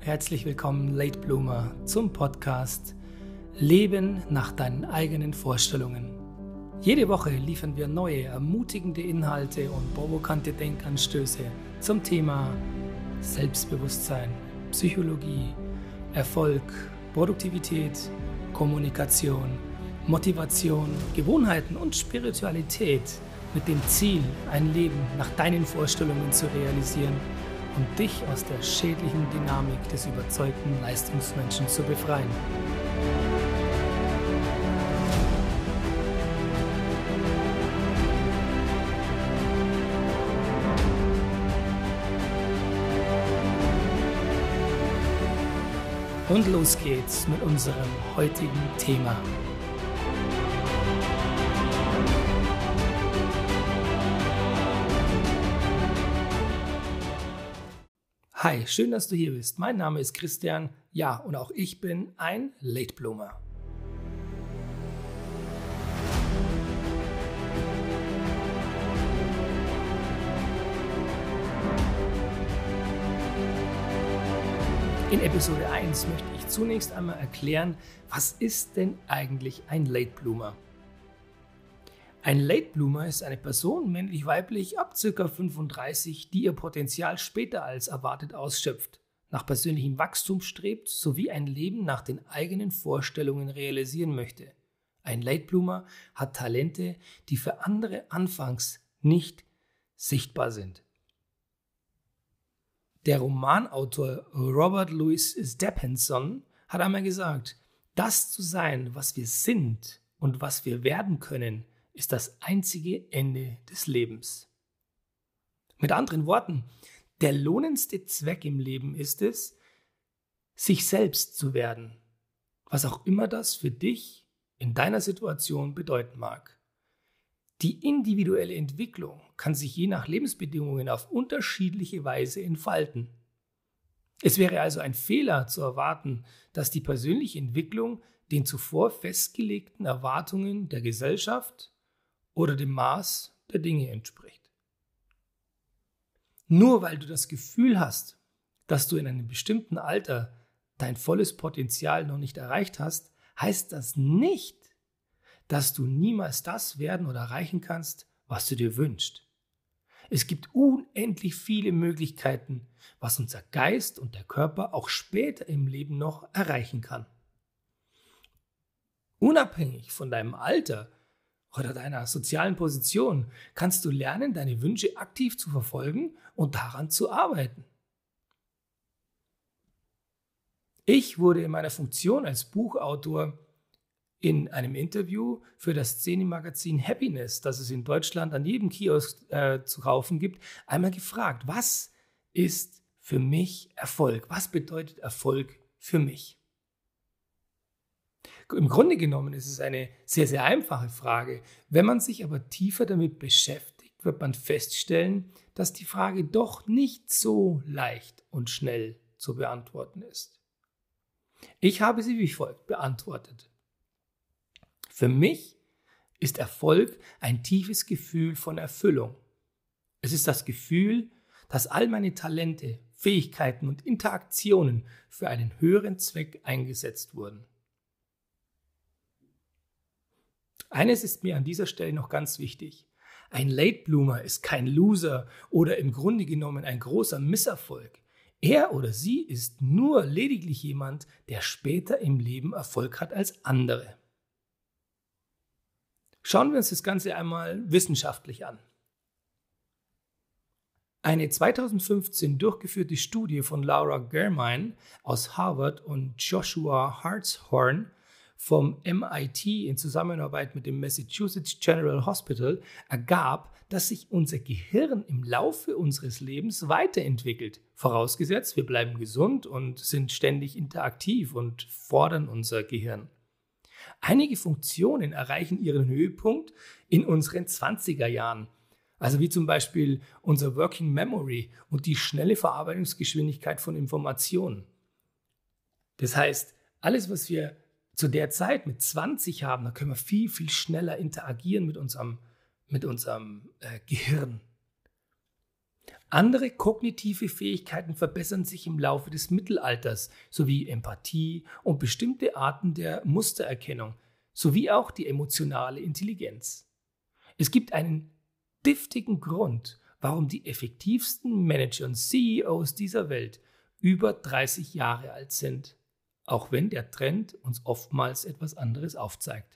herzlich willkommen Late Bloomer zum Podcast Leben nach deinen eigenen Vorstellungen. Jede Woche liefern wir neue, ermutigende Inhalte und provokante Denkanstöße zum Thema Selbstbewusstsein, Psychologie, Erfolg, Produktivität, Kommunikation, Motivation, Gewohnheiten und Spiritualität mit dem Ziel, ein Leben nach deinen Vorstellungen zu realisieren und dich aus der schädlichen Dynamik des überzeugten Leistungsmenschen zu befreien. Und los geht's mit unserem heutigen Thema. Hi, schön, dass du hier bist. Mein Name ist Christian. Ja, und auch ich bin ein Late Bloomer. In Episode 1 möchte ich zunächst einmal erklären, was ist denn eigentlich ein Late Bloomer? Ein Late Bloomer ist eine Person, männlich-weiblich, ab ca. 35, die ihr Potenzial später als erwartet ausschöpft, nach persönlichem Wachstum strebt, sowie ein Leben nach den eigenen Vorstellungen realisieren möchte. Ein Late Bloomer hat Talente, die für andere anfangs nicht sichtbar sind. Der Romanautor Robert Louis Stevenson hat einmal gesagt, das zu sein, was wir sind und was wir werden können, ist das einzige Ende des Lebens. Mit anderen Worten, der lohnendste Zweck im Leben ist es, sich selbst zu werden, was auch immer das für dich in deiner Situation bedeuten mag. Die individuelle Entwicklung kann sich je nach Lebensbedingungen auf unterschiedliche Weise entfalten. Es wäre also ein Fehler zu erwarten, dass die persönliche Entwicklung den zuvor festgelegten Erwartungen der Gesellschaft oder dem Maß der Dinge entspricht. Nur weil du das Gefühl hast, dass du in einem bestimmten Alter dein volles Potenzial noch nicht erreicht hast, heißt das nicht, dass du niemals das werden oder erreichen kannst, was du dir wünschst. Es gibt unendlich viele Möglichkeiten, was unser Geist und der Körper auch später im Leben noch erreichen kann. Unabhängig von deinem Alter oder deiner sozialen Position kannst du lernen, deine Wünsche aktiv zu verfolgen und daran zu arbeiten. Ich wurde in meiner Funktion als Buchautor in einem Interview für das Szene-Magazin Happiness, das es in Deutschland an jedem Kiosk zu kaufen gibt, einmal gefragt, was ist für mich Erfolg? Was bedeutet Erfolg für mich? Im Grunde genommen ist es eine sehr, sehr einfache Frage. Wenn man sich aber tiefer damit beschäftigt, wird man feststellen, dass die Frage doch nicht so leicht und schnell zu beantworten ist. Ich habe sie wie folgt beantwortet. Für mich ist Erfolg ein tiefes Gefühl von Erfüllung. Es ist das Gefühl, dass all meine Talente, Fähigkeiten und Interaktionen für einen höheren Zweck eingesetzt wurden. Eines ist mir an dieser Stelle noch ganz wichtig. Ein Late Bloomer ist kein Loser oder im Grunde genommen ein großer Misserfolg. Er oder sie ist nur lediglich jemand, der später im Leben Erfolg hat als andere. Schauen wir uns das Ganze einmal wissenschaftlich an. Eine 2015 durchgeführte Studie von Laura Germain aus Harvard und Joshua Hartshorn vom MIT in Zusammenarbeit mit dem Massachusetts General Hospital ergab, dass sich unser Gehirn im Laufe unseres Lebens weiterentwickelt. Vorausgesetzt, wir bleiben gesund und sind ständig interaktiv und fordern unser Gehirn. Einige Funktionen erreichen ihren Höhepunkt in unseren 20er Jahren. Also wie zum Beispiel unser Working Memory und die schnelle Verarbeitungsgeschwindigkeit von Informationen. Das heißt, alles, was wir zu der Zeit mit 20 haben, da können wir viel, viel schneller interagieren mit unserem Gehirn. Andere kognitive Fähigkeiten verbessern sich im Laufe des Mittelalters, sowie Empathie und bestimmte Arten der Mustererkennung, sowie auch die emotionale Intelligenz. Es gibt einen dürftigen Grund, warum die effektivsten Manager und CEOs dieser Welt über 30 Jahre alt sind, auch wenn der Trend uns oftmals etwas anderes aufzeigt.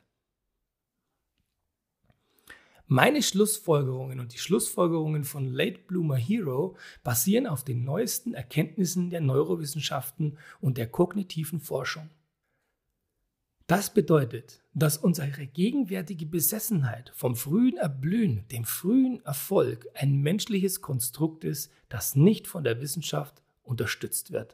Meine Schlussfolgerungen und die Schlussfolgerungen von Late Bloomer Hero basieren auf den neuesten Erkenntnissen der Neurowissenschaften und der kognitiven Forschung. Das bedeutet, dass unsere gegenwärtige Besessenheit vom frühen Erblühen, dem frühen Erfolg, ein menschliches Konstrukt ist, das nicht von der Wissenschaft unterstützt wird.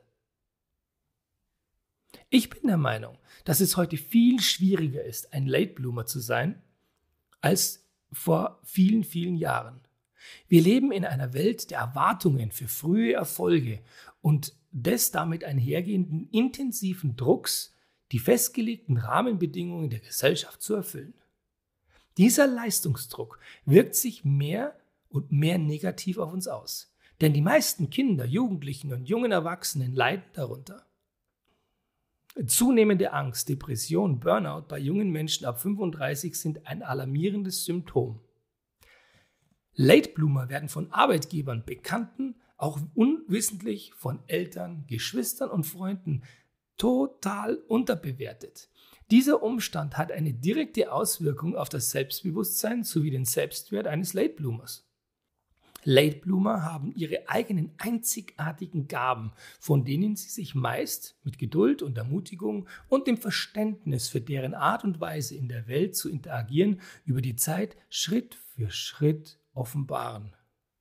Ich bin der Meinung, dass es heute viel schwieriger ist, ein Late Bloomer zu sein, als vor vielen, vielen Jahren. Wir leben in einer Welt der Erwartungen für frühe Erfolge und des damit einhergehenden intensiven Drucks, die festgelegten Rahmenbedingungen der Gesellschaft zu erfüllen. Dieser Leistungsdruck wirkt sich mehr und mehr negativ auf uns aus, denn die meisten Kinder, Jugendlichen und jungen Erwachsenen leiden darunter. Zunehmende Angst, Depression, Burnout bei jungen Menschen ab 35 sind ein alarmierendes Symptom. Late Bloomer werden von Arbeitgebern, Bekannten, auch unwissentlich von Eltern, Geschwistern und Freunden total unterbewertet. Dieser Umstand hat eine direkte Auswirkung auf das Selbstbewusstsein sowie den Selbstwert eines Late Bloomers. Late Bloomer haben ihre eigenen einzigartigen Gaben, von denen sie sich meist mit Geduld und Ermutigung und dem Verständnis für deren Art und Weise in der Welt zu interagieren über die Zeit Schritt für Schritt offenbaren.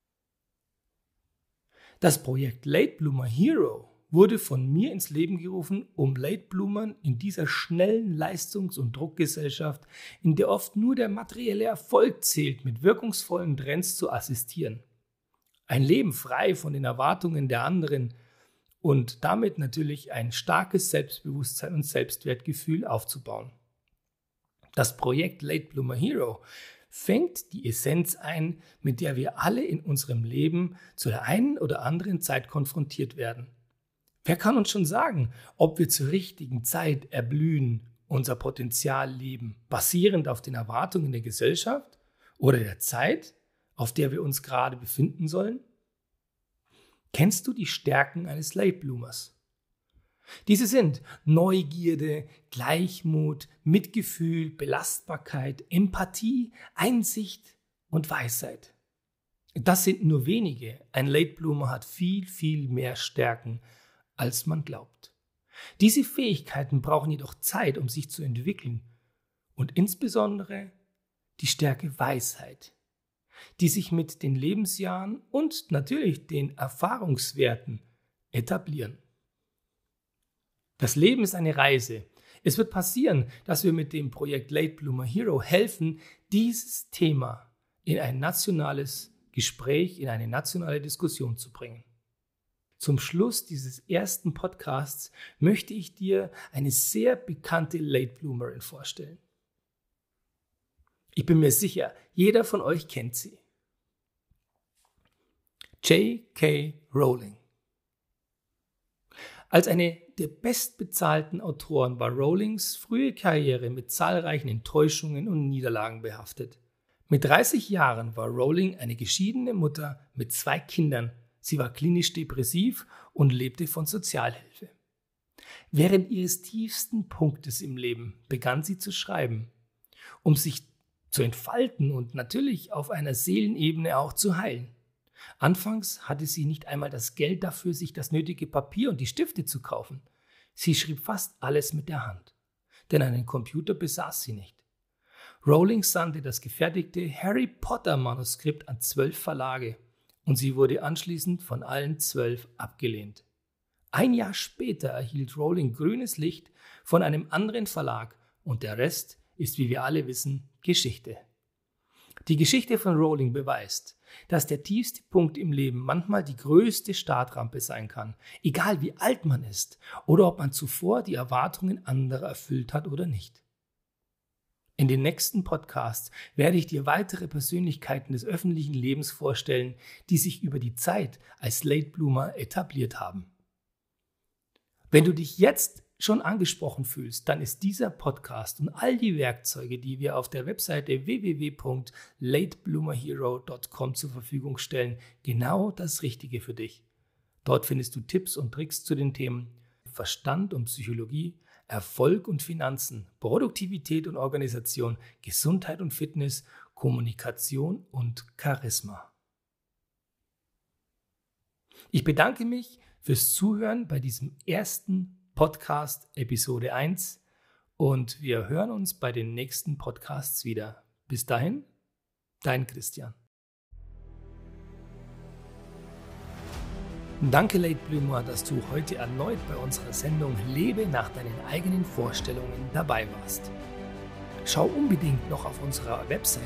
Das Projekt Late Bloomer Hero wurde von mir ins Leben gerufen, um Late Bloomern in dieser schnellen Leistungs- und Druckgesellschaft, in der oft nur der materielle Erfolg zählt, mit wirkungsvollen Trends zu assistieren. Ein Leben frei von den Erwartungen der anderen und damit natürlich ein starkes Selbstbewusstsein und Selbstwertgefühl aufzubauen. Das Projekt Late Bloomer Hero fängt die Essenz ein, mit der wir alle in unserem Leben zu der einen oder anderen Zeit konfrontiert werden. Wer kann uns schon sagen, ob wir zur richtigen Zeit erblühen, unser Potenzial leben, basierend auf den Erwartungen der Gesellschaft oder der Zeit, auf der wir uns gerade befinden sollen? Kennst du die Stärken eines Late Bloomers? Diese sind Neugierde, Gleichmut, Mitgefühl, Belastbarkeit, Empathie, Einsicht und Weisheit. Das sind nur wenige. Ein Late Bloomer hat viel, viel mehr Stärken, als man glaubt. Diese Fähigkeiten brauchen jedoch Zeit, um sich zu entwickeln. Und insbesondere die Stärke Weisheit, die sich mit den Lebensjahren und natürlich den Erfahrungswerten etablieren. Das Leben ist eine Reise. Es wird passieren, dass wir mit dem Projekt Late Bloomer Hero helfen, dieses Thema in ein nationales Gespräch, in eine nationale Diskussion zu bringen. Zum Schluss dieses ersten Podcasts möchte ich dir eine sehr bekannte Late Bloomerin vorstellen. Ich bin mir sicher, jeder von euch kennt sie. J.K. Rowling. Als eine der bestbezahlten Autoren war Rowlings frühe Karriere mit zahlreichen Enttäuschungen und Niederlagen behaftet. Mit 30 Jahren war Rowling eine geschiedene Mutter mit 2 Kindern. Sie war klinisch depressiv und lebte von Sozialhilfe. Während ihres tiefsten Punktes im Leben begann sie zu schreiben, um sich zu entfalten und natürlich auf einer Seelenebene auch zu heilen. Anfangs hatte sie nicht einmal das Geld dafür, sich das nötige Papier und die Stifte zu kaufen. Sie schrieb fast alles mit der Hand, denn einen Computer besaß sie nicht. Rowling sandte das gefertigte Harry Potter Manuskript an 12 Verlage und sie wurde anschließend von allen 12 abgelehnt. Ein Jahr später erhielt Rowling grünes Licht von einem anderen Verlag und der Rest ist, wie wir alle wissen, Geschichte. Die Geschichte von Rowling beweist, dass der tiefste Punkt im Leben manchmal die größte Startrampe sein kann, egal wie alt man ist oder ob man zuvor die Erwartungen anderer erfüllt hat oder nicht. In den nächsten Podcasts werde ich dir weitere Persönlichkeiten des öffentlichen Lebens vorstellen, die sich über die Zeit als Late Bloomer etabliert haben. Wenn du dich jetzt schon angesprochen fühlst, dann ist dieser Podcast und all die Werkzeuge, die wir auf der Webseite www.latebloomerhero.com zur Verfügung stellen, genau das Richtige für dich. Dort findest du Tipps und Tricks zu den Themen Verstand und Psychologie, Erfolg und Finanzen, Produktivität und Organisation, Gesundheit und Fitness, Kommunikation und Charisma. Ich bedanke mich fürs Zuhören bei diesem ersten Podcast Episode 1 und wir hören uns bei den nächsten Podcasts wieder. Bis dahin, dein Christian. Danke, Late Bloomer, dass du heute erneut bei unserer Sendung Lebe nach deinen eigenen Vorstellungen dabei warst. Schau unbedingt noch auf unserer Webseite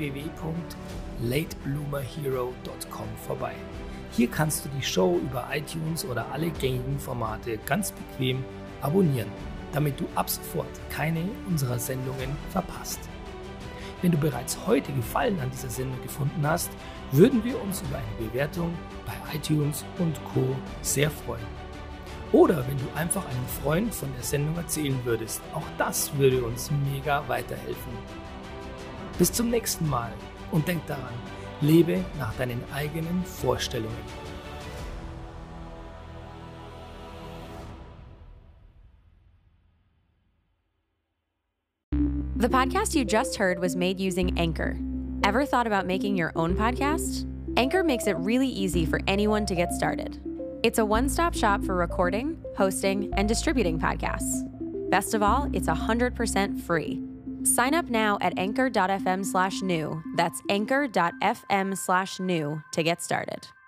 www.latebloomerhero.com vorbei. Hier kannst du die Show über iTunes oder alle gängigen Formate ganz bequem abonnieren, damit du ab sofort keine unserer Sendungen verpasst. Wenn du bereits heute Gefallen an dieser Sendung gefunden hast, würden wir uns über eine Bewertung bei iTunes und Co. sehr freuen. Oder wenn du einfach einem Freund von der Sendung erzählen würdest, auch das würde uns mega weiterhelfen. Bis zum nächsten Mal und denk daran, lebe nach deinen eigenen Vorstellungen. The podcast you just heard was made using Anchor. Ever thought about making your own podcast? Anchor makes it really easy for anyone to get started. It's a one-stop shop for recording, hosting, and distributing podcasts. Best of all, it's 100% free. Sign up now at anchor.fm/new. That's anchor.fm/new to get started.